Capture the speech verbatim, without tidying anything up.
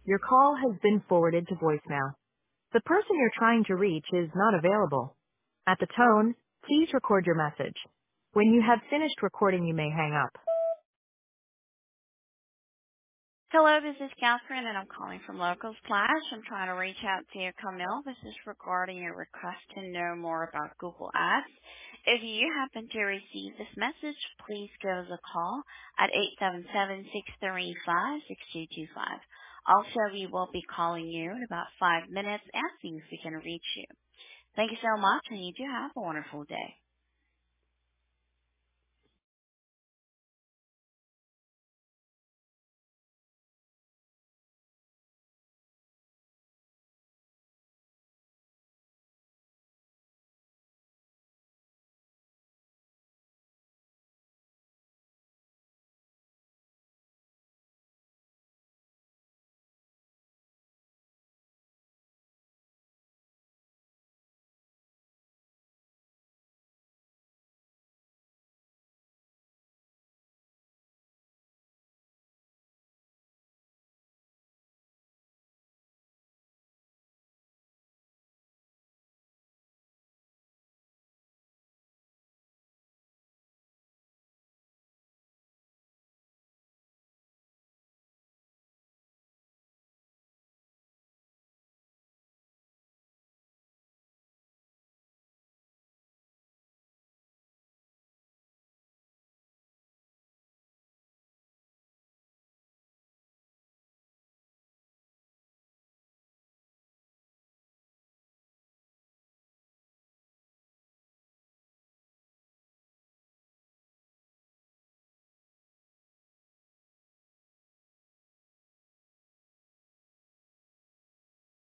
Your call has been forwarded to voicemail. The person you're trying to reach is not available. At the tone, please record your message. When you have finished recording, you may hang up. Hello, this is Catherine, and I'm calling from Locals Clash. I'm trying to reach out to you, Camille. This is regarding your request to know more about Google Ads. If you happen to receive this message, please give us a call at eight seven seven, six three five, six two two five. Also, we will be calling you in about five minutes asking if we can reach you. Thank you so much, and you do have a wonderful day.